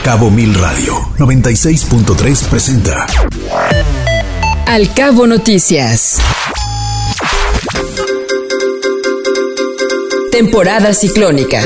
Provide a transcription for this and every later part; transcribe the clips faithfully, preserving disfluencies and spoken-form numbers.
Cabo Mil Radio noventa y seis punto tres presenta Al Cabo Noticias. Temporada ciclónica.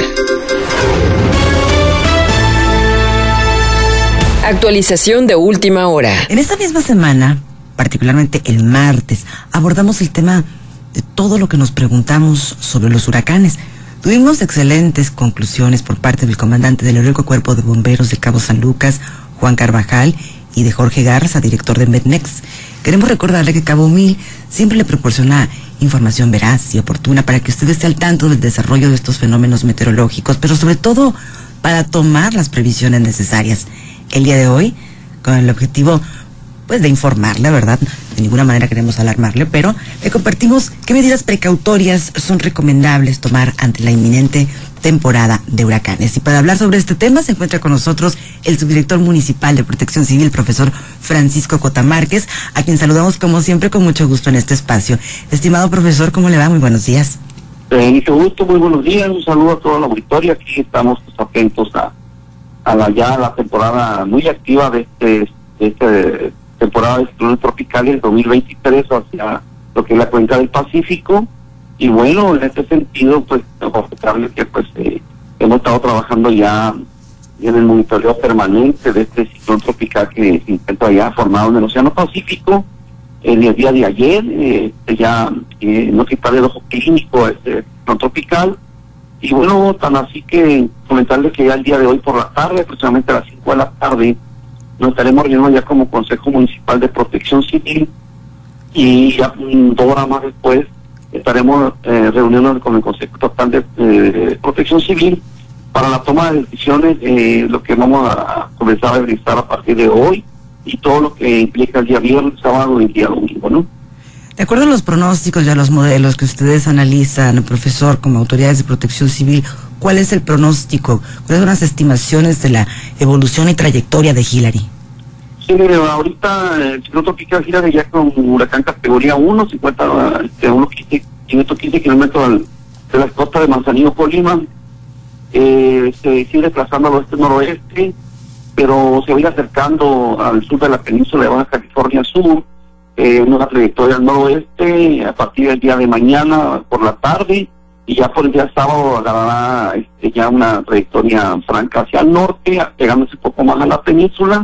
Actualización de última hora. En esta misma semana, particularmente el martes, abordamos el tema de todo lo que nos preguntamos sobre los huracanes. Tuvimos excelentes conclusiones por parte del comandante del heroico Cuerpo de Bomberos de Cabo San Lucas, Juan Carvajal, y de Jorge Garza, director de Medmex. Queremos recordarle que Cabo Mil siempre le proporciona información veraz y oportuna para que usted esté al tanto del desarrollo de estos fenómenos meteorológicos, pero sobre todo para tomar las previsiones necesarias. El día de hoy, con el objetivo pues de informarle, ¿verdad? De ninguna manera queremos alarmarle, pero le compartimos qué medidas precautorias son recomendables tomar ante la inminente temporada de huracanes. Y para hablar sobre este tema se encuentra con nosotros el subdirector municipal de Protección Civil, profesor Francisco Cota Márquez, a quien saludamos como siempre con mucho gusto en este espacio. Estimado profesor, ¿cómo le va? Muy buenos días. Eh, mucho gusto, muy buenos días, un saludo a toda la auditoría. Aquí estamos pues, atentos a, a la ya la temporada muy activa de este, de este temporada de ciclones tropicales dos mil veintitrés hacia lo que es la cuenca del Pacífico. Y bueno, en este sentido, pues, comentarles que pues eh, hemos estado trabajando ya en el monitoreo permanente de este ciclón tropical que se encuentra ya formado en el Océano Pacífico. En el día de ayer, eh, ya eh, no quitarle el ojo clínico a este ciclón tropical. Y bueno, tan así que comentarles que ya el día de hoy por la tarde, aproximadamente a las cinco de la tarde, nos estaremos reuniendo ya como Consejo Municipal de Protección Civil, y ya dos horas más después estaremos eh, reuniéndonos con el Consejo Estatal de eh, Protección Civil para la toma de decisiones, eh, lo que vamos a comenzar a realizar a partir de hoy y todo lo que implica el día viernes, sábado y el día domingo, ¿no? De acuerdo a los pronósticos y a los modelos que ustedes analizan, profesor, como autoridades de Protección Civil, ¿cuál es el pronóstico? ¿Cuáles son las estimaciones de la evolución y trayectoria de Hillary? Sí, mire, ahorita el ciclón tropical Hillary ya con huracán categoría uno, se encuentra este, a unos quinientos quince kilómetros de las costas de Manzanillo, Colima. Eh, se sigue desplazando al oeste-noroeste, pero se va a ir acercando al sur de la península de Baja California Sur, eh, una trayectoria al noroeste a partir del día de mañana por la tarde, y ya por el día sábado agarrará este, ya una trayectoria franca hacia el norte, pegándose un poco más a la península,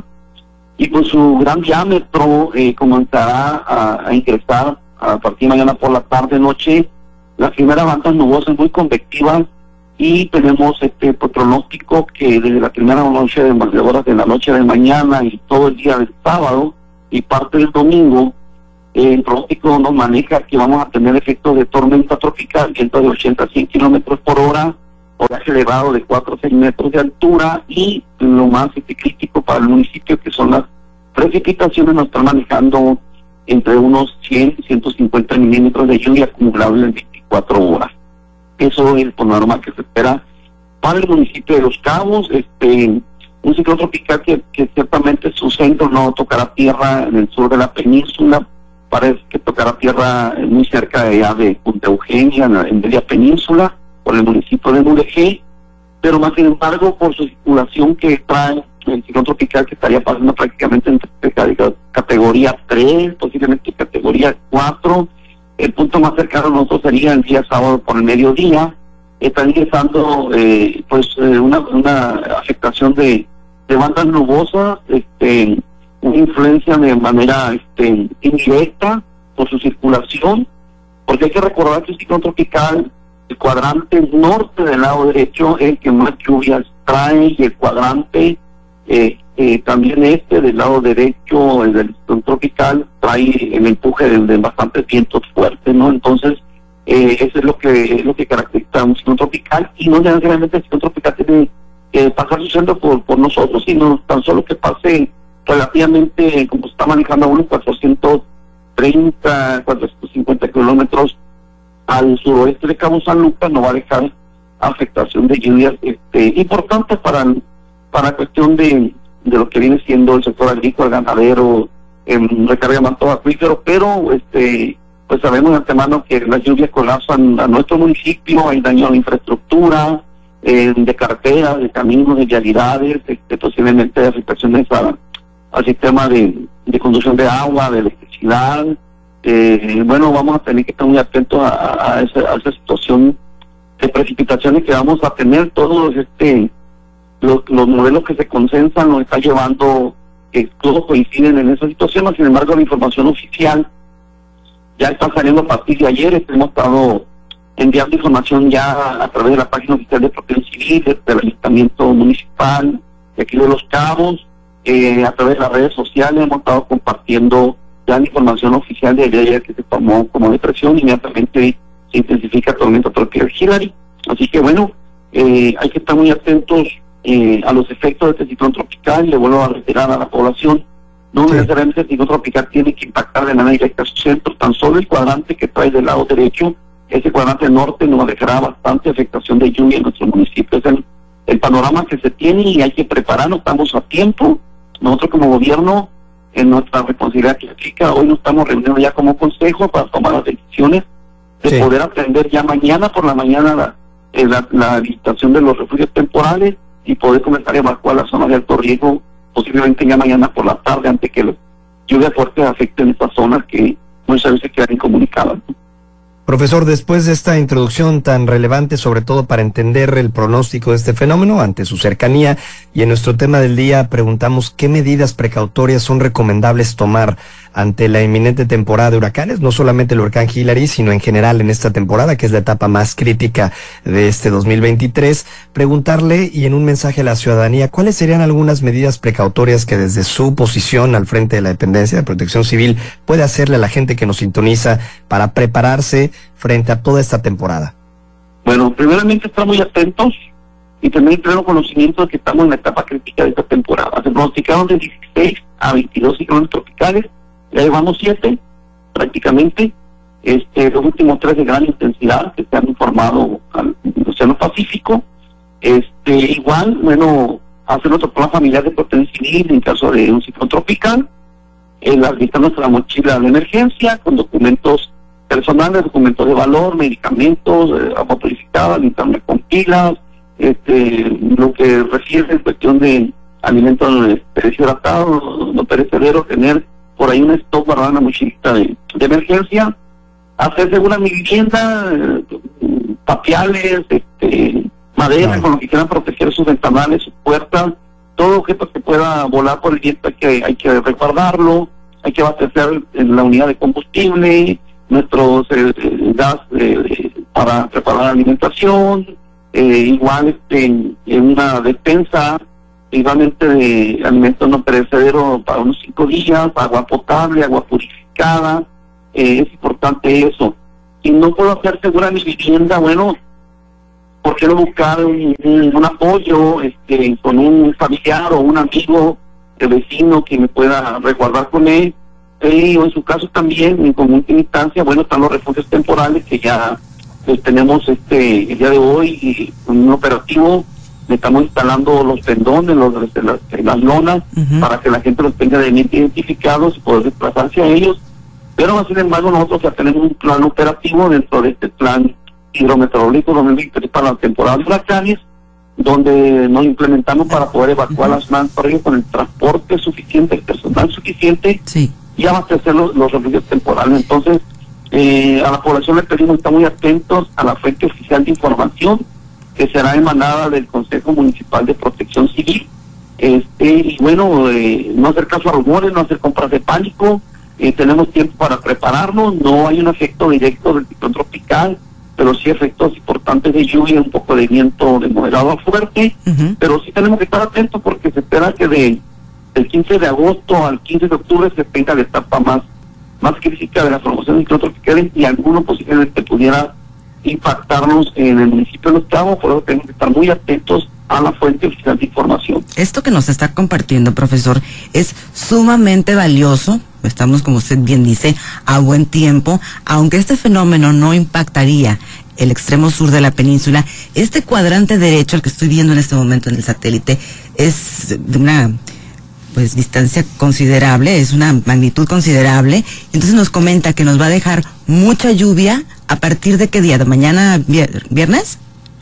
y con su gran diámetro eh, comenzará a, a ingresar a partir de mañana por la tarde-noche las primeras bandas nubosas muy convectivas, y tenemos este pronóstico que desde la primera noche de, de horas de la noche de mañana y todo el día del sábado y parte del domingo, eh, el pronóstico nos maneja que vamos a tener efectos de tormenta tropical, viento de ochenta a cien kilómetros por hora, oleaje elevado de cuatro a seis metros de altura, y lo más este, crítico para el municipio, que son las precipitaciones, nos están manejando entre unos cien y ciento cincuenta milímetros de lluvia acumulable en veinticuatro horas. Eso es el panorama que se espera para el municipio de Los Cabos. Este, un ciclón tropical que, que ciertamente su centro no tocará tierra en el sur de la península, parece que tocará tierra muy cerca de allá de Punta Eugenia, en, en media península, por el municipio de Mulegé, pero más sin embargo, por su circulación que trae el ciclón tropical, que estaría pasando prácticamente en categoría tres, posiblemente categoría cuatro, el punto más cercano a nosotros sería el día sábado por el mediodía. Está ingresando eh, pues eh, una, una afectación de, de bandas nubosas, este, una influencia de manera este, indirecta por su circulación, porque hay que recordar que el ciclón tropical, el cuadrante norte del lado derecho es el que más lluvias trae, y el cuadrante eh, eh, también este del lado derecho, el del ciclón tropical, trae el empuje de, de bastantes vientos fuertes, ¿no? Entonces, eh, eso es lo que es lo que caracteriza a un ciclón tropical, y no necesariamente el ciclón tropical tiene que pasar su centro por, por nosotros, sino tan solo que pase relativamente, como se está manejando a unos cuatrocientos treinta, cuatrocientos cincuenta kilómetros al suroeste de Cabo San Lucas, no va a dejar afectación de lluvias este, importantes para, para cuestión de, de lo que viene siendo el sector agrícola, ganadero, en recargamiento acuífero, pero este pues sabemos de antemano que las lluvias colapsan a nuestro municipio, hay daño a la infraestructura, eh, de carreteras, de caminos, de vialidades, de, de posiblemente de afectaciones a, al sistema de, de conducción de agua, de electricidad. Eh, bueno, vamos a tener que estar muy atentos a, a, esa, a esa situación de precipitaciones que vamos a tener. Todos este los, los modelos que se consensan nos están llevando, que todos coinciden en esa situación. Sin embargo, la información oficial ya está saliendo a partir de ayer. Hemos estado enviando información ya a través de la página oficial de Protección Civil, del Ayuntamiento Municipal de aquí de Los Cabos, eh, a través de las redes sociales. Hemos estado compartiendo ya la información oficial de ayer que se tomó como depresión. Inmediatamente se intensifica tormenta tropical Hilary. Así que bueno, eh, hay que estar muy atentos eh, a los efectos de este ciclón tropical. Le vuelvo a reiterar a la población, no sí. necesariamente el ciclón tropical tiene que impactar de manera directa a su centro. Tan solo el cuadrante que trae del lado derecho, ese cuadrante norte, nos dejará bastante afectación de lluvia en nuestro municipio. Es el, el panorama que se tiene y hay que prepararnos. Estamos a tiempo. Nosotros como gobierno, en nuestra responsabilidad crítica, hoy nos estamos reuniendo ya como consejo para tomar las decisiones de sí. poder atender ya mañana por la mañana la, eh, la, la visitación de los refugios temporales y poder comenzar a evacuar las zonas de alto riesgo posiblemente ya mañana por la tarde, antes que las lluvias fuertes afecten estas zonas que muchas veces quedan incomunicadas. Profesor, después de esta introducción tan relevante, sobre todo para entender el pronóstico de este fenómeno ante su cercanía, y en nuestro tema del día preguntamos qué medidas precautorias son recomendables tomar ante la inminente temporada de huracanes, no solamente el huracán Hilary, sino en general en esta temporada, que es la etapa más crítica de este dos mil veintitrés, preguntarle y en un mensaje a la ciudadanía, ¿cuáles serían algunas medidas precautorias que desde su posición al frente de la dependencia de Protección Civil puede hacerle a la gente que nos sintoniza para prepararse frente a toda esta temporada? Bueno, primeramente estar muy atentos y tener pleno conocimiento de que estamos en la etapa crítica de esta temporada. Se pronosticaron de dieciséis a veintidós ciclones tropicales, ya llevamos siete prácticamente, este, los últimos tres de gran intensidad que se han informado al Océano Pacífico. Este, igual, bueno, hacer nuestro plan familiar de protección civil en caso de un ciclón tropical, el alistar nuestra mochila de emergencia con documentos personales, documentos de valor, medicamentos, eh, agua purificada, linterna con pilas, este, lo que refiere en cuestión de alimentos deshidratados, no perecederos, tener por ahí un stock guardado en la mochilita de, de emergencia, hacer segura mi vivienda, eh, tapiales, este, madera, no. con lo que quieran proteger sus ventanales, sus puertas, todo objeto que pueda volar por el viento hay que, hay que resguardarlo, hay que abastecer en la unidad de combustible, nuestros eh, gas eh, para preparar la alimentación, eh, igual este, en, en una despensa igualmente de alimentos no perecederos para unos cinco días, agua potable, agua purificada, eh, es importante eso. Si no puedo hacer segura mi vivienda, bueno, ¿por qué no buscar un, un, un apoyo este, con un familiar o un amigo, el vecino que me pueda resguardar con él? Eh, o en su caso también, en común instancia, bueno, están los refugios temporales que ya pues, tenemos este el día de hoy y un operativo. Estamos instalando los pendones, los, las, las lonas, uh-huh. para que la gente los tenga debidamente identificados y poder desplazarse a ellos. Pero, sin embargo, nosotros ya tenemos un plan operativo dentro de este plan hidrometeorológico dos mil veintitrés para la temporada de huracanes, donde nos implementamos para poder evacuar uh-huh. las zonas con el transporte suficiente, el personal suficiente, sí. y abastecer los, los refugios temporales. Entonces, eh, a la población le pedimos estar muy atentos a la fuente oficial de información, que será emanada del Consejo Municipal de Protección Civil, este y bueno, eh, no hacer caso a rumores, no hacer compras de pánico, eh, tenemos tiempo para prepararnos, no hay un efecto directo del ciclón tropical, pero sí efectos importantes de lluvia, un poco de viento de moderado a fuerte, uh-huh. pero sí tenemos que estar atentos porque se espera que de, del quince de agosto al quince de octubre se tenga la etapa más, más crítica de la formación de ciclón tropical y alguno posiblemente pudiera impactarnos en el municipio de Los Cabos, por eso tenemos que estar muy atentos a la fuente oficial de información. Esto que nos está compartiendo, profesor, es sumamente valioso. Estamos, como usted bien dice, a buen tiempo, aunque este fenómeno no impactaría el extremo sur de la península. Este cuadrante derecho, el que estoy viendo en este momento en el satélite, es de una pues distancia considerable, es una magnitud considerable. Entonces nos comenta que nos va a dejar mucha lluvia. ¿A partir de qué día? ¿De mañana viernes?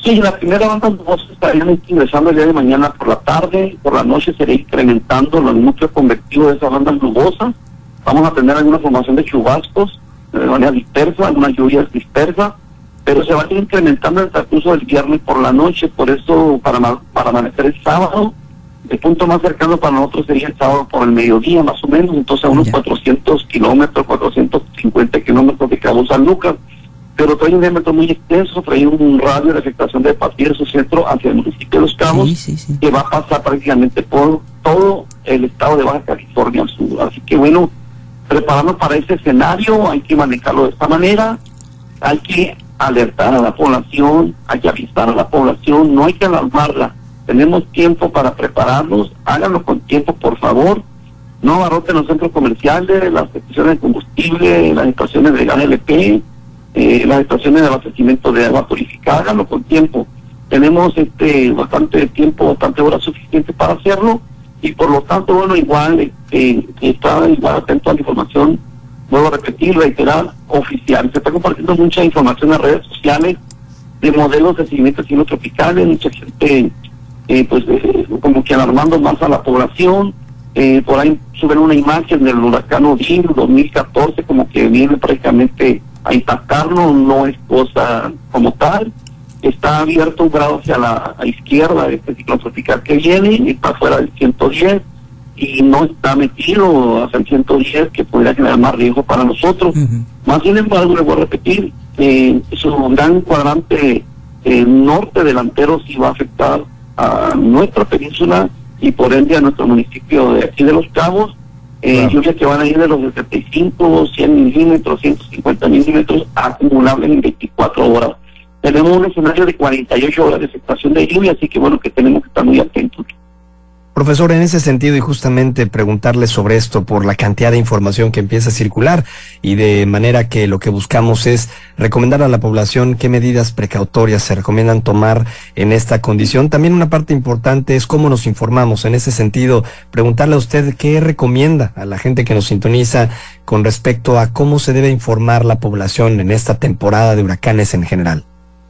Sí, la primera banda nubosa estarían ingresando el día de mañana por la tarde, por la noche se irá incrementando el núcleo convectivo de esas bandas nubosas. Vamos a tener alguna formación de chubascos de manera dispersa, algunas lluvias dispersas, pero se va a ir incrementando en el transcurso del viernes por la noche. Por eso, para, para amanecer el sábado, el punto más cercano para nosotros sería el sábado por el mediodía, más o menos, entonces a unos cuatrocientos kilómetros, cuatrocientos cincuenta kilómetros de Cabo San Lucas, pero trae un diámetro muy extenso, trae un radio de afectación de partir de su centro hacia el municipio de Los Cabos, sí, sí, sí. que va a pasar prácticamente por todo el estado de Baja California al sur. Así que bueno, prepararnos para ese escenario, hay que manejarlo de esta manera, hay que alertar a la población, hay que avisar a la población, no hay que alarmarla. Tenemos tiempo para prepararnos, háganlo con tiempo, por favor. No abarroten los centros comerciales, las estaciones de combustible, las estaciones de gas L P, eh, las estaciones de abastecimiento de agua purificada, háganlo con tiempo. Tenemos este bastante tiempo, bastante horas suficientes para hacerlo, y por lo tanto, bueno, igual, este, está igual atento a la información, vuelvo a repetir, reiterar, oficial. Se está compartiendo mucha información en las redes sociales de modelos de seguimiento de ciclones tropicales, mucha gente Eh, pues eh, como que alarmando más a la población. Eh, por ahí suben una imagen del huracán Odín dos mil catorce como que viene prácticamente a impactarnos, no es cosa como tal. Está abierto un grado hacia la izquierda de este ciclón tropical que viene, está fuera del ciento diez y no está metido hacia el ciento diez, que podría generar más riesgo para nosotros. Uh-huh. Más sin embargo, les voy a repetir, eh, su gran cuadrante eh, norte delantero sí va a afectar a nuestra península y por ende a nuestro municipio de aquí de Los Cabos, eh, wow. lluvias que van a ir de los setenta y cinco, cien milímetros, ciento cincuenta milímetros acumulables en veinticuatro horas. Tenemos un escenario de cuarenta y ocho horas de afectación de lluvia, así que bueno, que tenemos que estar muy atentos. Profesor, en ese sentido y justamente preguntarle sobre esto por la cantidad de información que empieza a circular y de manera que lo que buscamos es recomendar a la población qué medidas precautorias se recomiendan tomar en esta condición. También una parte importante es cómo nos informamos. En ese sentido, preguntarle a usted qué recomienda a la gente que nos sintoniza con respecto a cómo se debe informar la población en esta temporada de huracanes en general.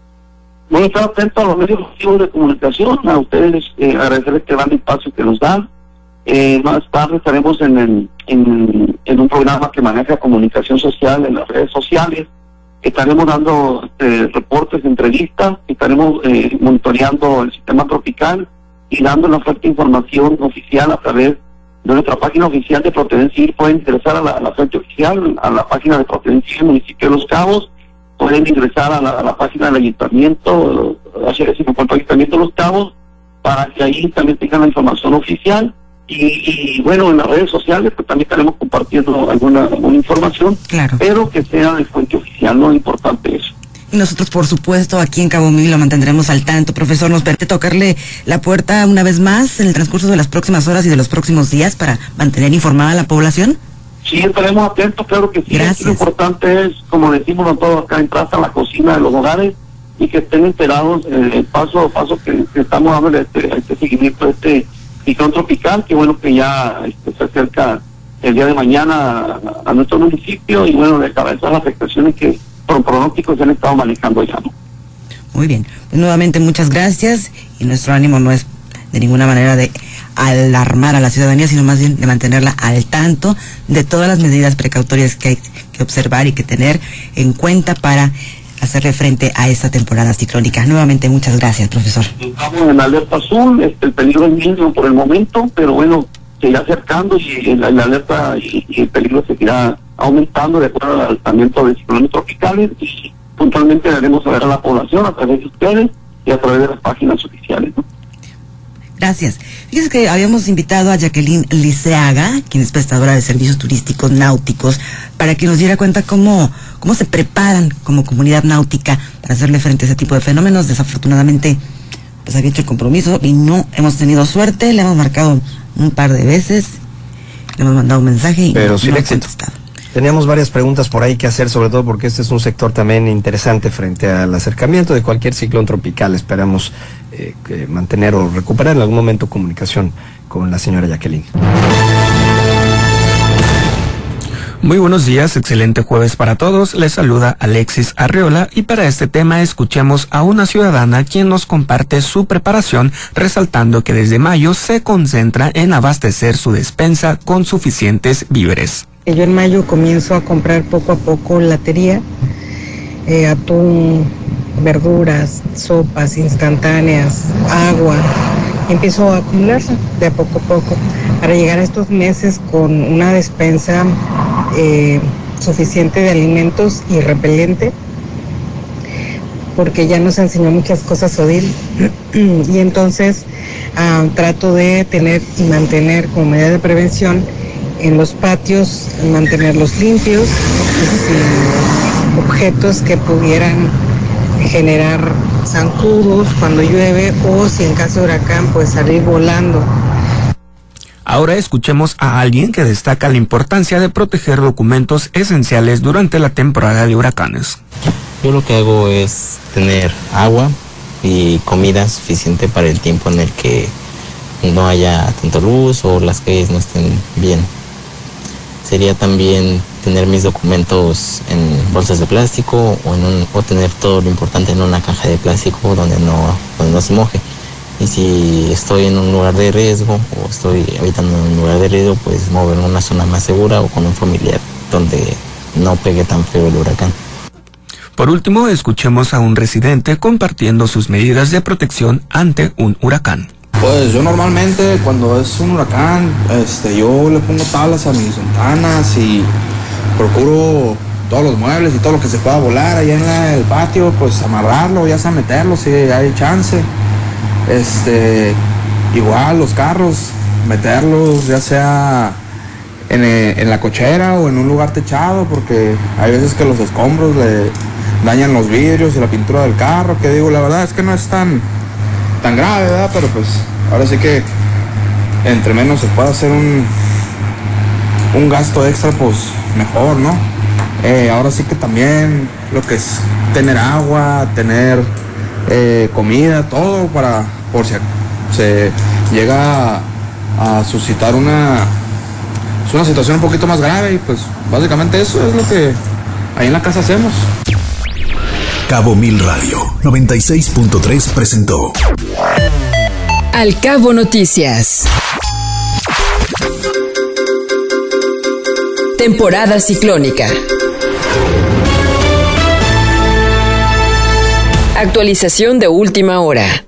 Bueno, estar atento a los medios masivos de comunicación, a ustedes eh, agradecerles que dan el espacio que nos dan. Eh, más tarde estaremos en, el, en, en un programa que maneja comunicación social en las redes sociales. Estaremos dando eh, reportes, entrevistas, estaremos eh, monitoreando el sistema tropical y dando una fuerte información oficial a través de nuestra página oficial de Protección Civil. Pueden ingresar a la, a la fuente oficial, a la página de Protección Civil Municipio de Los Cabos. Pueden ingresar a la, a la página del ayuntamiento, hacer ese ayuntamiento de Los Cabos, para que ahí también tengan la información oficial. Y, y bueno, en las redes sociales pues también estaremos compartiendo alguna, alguna información, claro, pero que sea de fuente oficial, no es importante eso. Y nosotros, por supuesto, aquí en Cabo Mil lo mantendremos al tanto. Profesor, ¿nos permite tocarle la puerta una vez más en el transcurso de las próximas horas y de los próximos días para mantener informada a la población? Sí, estaremos atentos, claro que sí. Gracias. Lo importante es, como decimos todos acá en Plaza, la cocina de los hogares, y que estén enterados eh, paso a paso que, que estamos dando este, este seguimiento de este ciclón tropical, que bueno que ya este, se acerca el día de mañana a, a nuestro municipio, y bueno, de cabeza las afectaciones que por pronósticos se han estado manejando ya, ¿no? Muy bien, pues nuevamente muchas gracias, y nuestro ánimo no es de ninguna manera de alarmar a la ciudadanía, sino más bien de mantenerla al tanto de todas las medidas precautorias que hay que observar y que tener en cuenta para hacerle frente a esta temporada ciclónica. Nuevamente muchas gracias, profesor. Estamos en alerta azul, este, el peligro es mínimo por el momento, pero bueno, se irá acercando y la, la alerta y, y el peligro seguirá aumentando de acuerdo al alertamiento de ciclones tropicales, y puntualmente daremos saber a la población a través de ustedes y a través de las páginas oficiales, ¿no? Gracias. Fíjese que habíamos invitado a Jacqueline Liceaga, quien es prestadora de servicios turísticos náuticos, para que nos diera cuenta cómo, cómo se preparan como comunidad náutica para hacerle frente a ese tipo de fenómenos. Desafortunadamente, pues había hecho el compromiso y no hemos tenido suerte. Le hemos marcado un par de veces, le hemos mandado un mensaje y Pero no, sí no le ha contestado. Teníamos varias preguntas por ahí que hacer, sobre todo porque este es un sector también interesante frente al acercamiento de cualquier ciclón tropical. Esperamos eh, que mantener o recuperar en algún momento comunicación con la señora Jacqueline. Muy buenos días, excelente jueves para todos. Les saluda Alexis Arreola y para este tema escuchemos a una ciudadana quien nos comparte su preparación, resaltando que desde mayo se concentra en abastecer su despensa con suficientes víveres. Yo en mayo comienzo a comprar poco a poco latería, eh, atún, verduras, sopas instantáneas, agua. Empiezo a acumularse de a poco a poco para llegar a estos meses con una despensa eh, suficiente de alimentos y repelente, porque ya nos enseñó muchas cosas Odil y entonces uh, trato de tener y mantener como medida de prevención en los patios, mantenerlos limpios, sin objetos que pudieran generar zancudos cuando llueve o si en caso de huracán pues salir volando. Ahora escuchemos a alguien que destaca la importancia de proteger documentos esenciales durante la temporada de huracanes. Yo lo que hago es tener agua y comida suficiente para el tiempo en el que no haya tanta luz o las calles no estén bien. Sería también tener mis documentos en bolsas de plástico o, en un, o tener todo lo importante en una caja de plástico donde no, donde no se moje. Y si estoy en un lugar de riesgo o estoy habitando en un lugar de riesgo, pues moverme a una zona más segura o con un familiar donde no pegue tan feo el huracán. Por último, escuchemos a un residente compartiendo sus medidas de protección ante un huracán. Pues yo normalmente cuando es un huracán, este, yo le pongo tablas a mis ventanas y procuro todos los muebles y todo lo que se pueda volar allá en la, el patio, pues amarrarlo, ya sea meterlo si hay chance. Este, igual los carros, meterlos ya sea en, en la cochera o en un lugar techado, porque hay veces que los escombros le dañan los vidrios y la pintura del carro, que digo, la verdad es que no es tan... tan grave, ¿verdad? Pero pues ahora sí que entre menos se puede hacer un un gasto extra, pues mejor, ¿no? Eh, ahora sí que también lo que es tener agua, tener eh, comida, todo para por si se llega a, a suscitar una es una situación un poquito más grave y pues básicamente eso es lo que ahí en la casa hacemos. Cabo Mil Radio noventa y seis punto tres presentó Al Cabo Noticias. Temporada ciclónica. Actualización de última hora.